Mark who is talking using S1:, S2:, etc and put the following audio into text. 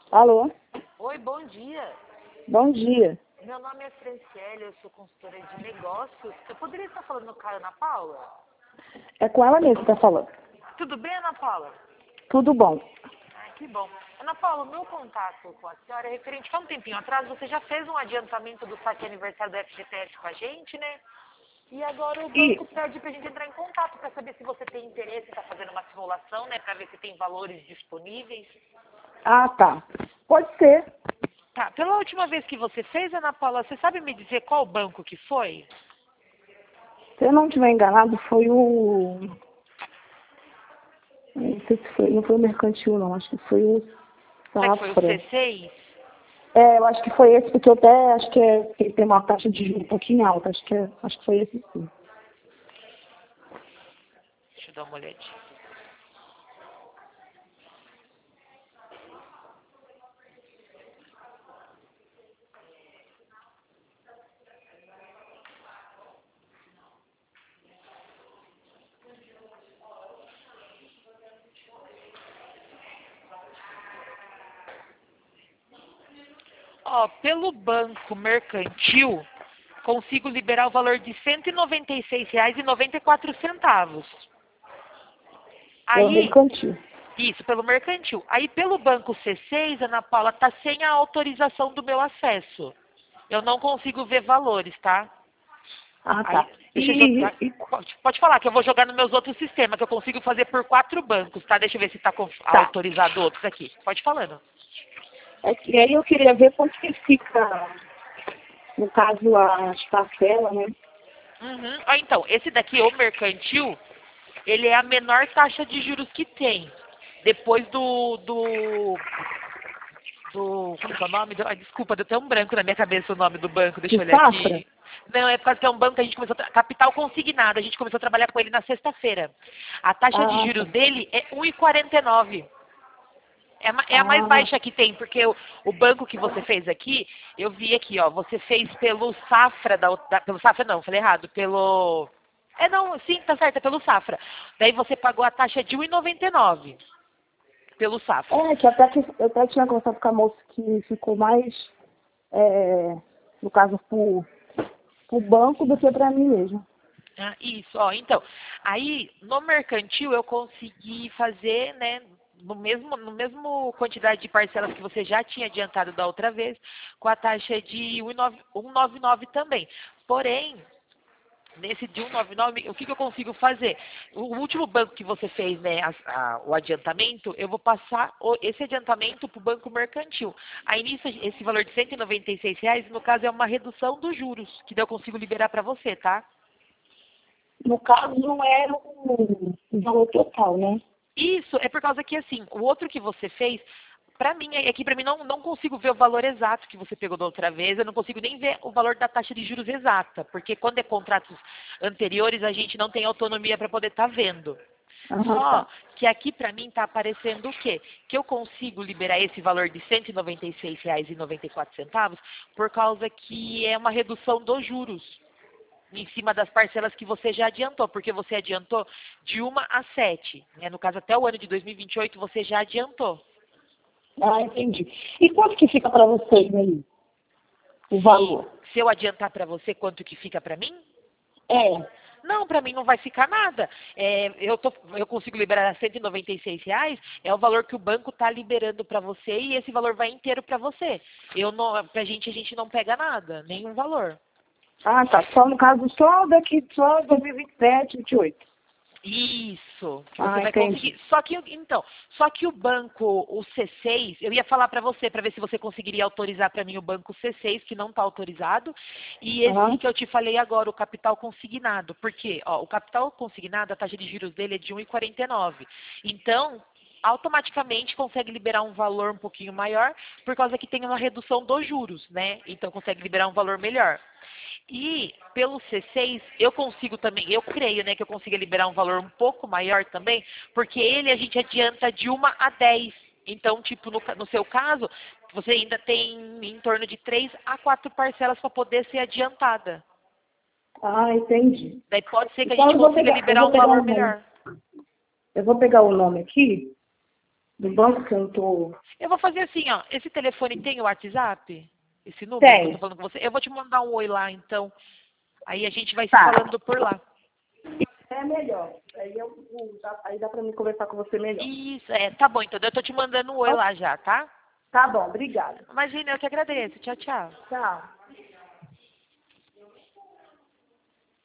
S1: Alô?
S2: Oi, bom dia.
S1: Bom dia.
S2: Meu nome é Franciele, eu sou consultora de negócios. Eu poderia estar falando com a Ana Paula?
S1: É com ela mesmo que tá falando.
S2: Tudo bem, Ana Paula?
S1: Tudo bom.
S2: Ah, que bom. Ana Paula, o meu contato com a senhora é referente a um tempinho atrás. Você já fez um adiantamento do saque aniversário do FGTS com a gente, né? E agora o
S1: E,
S2: banco pede pra gente entrar em contato para saber se você tem interesse em estar fazendo uma simulação, né? Para ver se tem valores disponíveis.
S1: tá. Pode ser.
S2: Tá, pela última vez que você fez, Ana Paula, você sabe me dizer qual banco que foi?
S1: Se eu não estiver enganado, foi o... Não sei se foi, não foi o mercantil, não. Acho que foi o
S2: Será que foi o
S1: Safra.
S2: C6?
S1: Eu acho que foi esse, porque eu até acho que ele tem uma taxa de juros um pouquinho alta. Acho que foi esse sim.
S2: Deixa eu dar uma olhadinha. Ó, pelo banco mercantil, consigo liberar o valor de R$ 196,94.
S1: Pelo
S2: Aí,
S1: mercantil.
S2: isso, pelo mercantil. Aí, pelo banco C6, Ana Paula, tá sem a autorização do meu acesso. Eu não consigo ver valores, tá? Aí,
S1: Tá.
S2: deixa eu jogar. Pode falar que eu vou jogar nos meus outros sistemas, que eu consigo fazer por 4 bancos, tá? Deixa eu ver se tá
S1: Tá.
S2: autorizado outros aqui. Pode falando.
S1: E aí eu queria ver quanto que fica, no caso, as parcelas, né?
S2: Uhum. Ah, então, esse daqui, o mercantil, ele é a menor taxa de juros que tem. Depois como que é o nome? Desculpa, deu até um branco na minha cabeça o nome do banco, deixa
S1: De
S2: eu olhar
S1: Safra?
S2: aqui. Não, é por causa que é um banco que a gente começou, capital consignado, a gente começou a trabalhar com ele na sexta-feira. A taxa de
S1: Tá.
S2: juros dele é 1,49. É a mais
S1: Ah,
S2: baixa que tem, porque o banco que você fez aqui, eu vi aqui, ó, você fez pelo Safra, pelo Safra não, falei errado, pelo... não, sim, tá certo, é pelo Safra. Daí você pagou a taxa de 1,99 pelo Safra.
S1: que eu até tinha conversado com a moça que ficou mais, no caso, pro banco do que pra mim mesmo.
S2: Ah, isso, ó, então, aí no mercantil eu consegui fazer, né, no mesmo quantidade de parcelas que você já tinha adiantado da outra vez, com a taxa de 1,99 também. Porém, nesse de 199, o que eu consigo fazer? O último banco que você fez, né, o adiantamento, eu vou passar esse adiantamento para o banco mercantil. Aí nisso, esse valor de R$ 196, no caso, é uma redução dos juros, que daí eu consigo liberar para você, tá?
S1: No caso, não era o valor total, né?
S2: Isso, é por causa que, assim, o outro que você fez, para mim, aqui para mim não consigo ver o valor exato que você pegou da outra vez, eu não consigo nem ver o valor da taxa de juros exata, porque quando é contratos anteriores, a gente não tem autonomia para poder estar vendo. Só
S1: Tá.
S2: que aqui para mim está aparecendo o quê? Que eu consigo liberar esse valor de R$ 196,94 por causa que é uma redução dos juros em cima das parcelas que você já adiantou, porque você adiantou de 1 a 7, né? No caso, até o ano de 2028 você já adiantou.
S1: Entendi. E quanto que fica para vocês aí, o
S2: Se,
S1: valor?
S2: se eu adiantar para você, quanto que fica para mim?
S1: É.
S2: Não, para mim não vai ficar nada. Eu consigo liberar R$ 196, é o valor que o banco está liberando para você e esse valor vai inteiro para você. A gente não pega nada, nenhum valor.
S1: Tá. Só no caso, só 2027, 28.
S2: Isso, que você vai
S1: Entendi.
S2: conseguir. Só que o banco, o C6, eu ia falar para você, para ver se você conseguiria autorizar para mim o banco C6, que não está autorizado, e esse
S1: Aham.
S2: que eu te falei agora, o capital consignado. Porque, ó, o capital consignado, a taxa de juros dele é de 1,49. Então, automaticamente consegue liberar um valor um pouquinho maior, por causa que tem uma redução dos juros, né? Então consegue liberar um valor melhor. E pelo C6, eu consigo também, eu creio, né, que eu consiga liberar um valor um pouco maior também, porque ele a gente adianta de 1 a 10. Então, tipo, no seu caso, você ainda tem em torno de 3 a 4 parcelas para poder ser adiantada.
S1: Entendi.
S2: Daí pode ser que a
S1: Então
S2: gente consiga
S1: eu
S2: liberar
S1: vou
S2: um
S1: pegar
S2: valor
S1: o nome.
S2: melhor.
S1: Eu vou pegar o nome aqui do banco que eu não tô...
S2: Eu vou fazer assim, ó. Esse telefone tem o WhatsApp? Esse número que eu tô
S1: Tem.
S2: falando com você? Eu vou te mandar um oi lá, então. Aí a gente vai se
S1: Tá.
S2: falando por lá.
S1: É melhor. Aí dá pra mim conversar com você melhor.
S2: Isso, tá bom. Então eu tô te mandando um oi lá já, tá?
S1: Tá bom, obrigada.
S2: Imagina, eu que agradeço. Tchau, tchau.
S1: Tchau.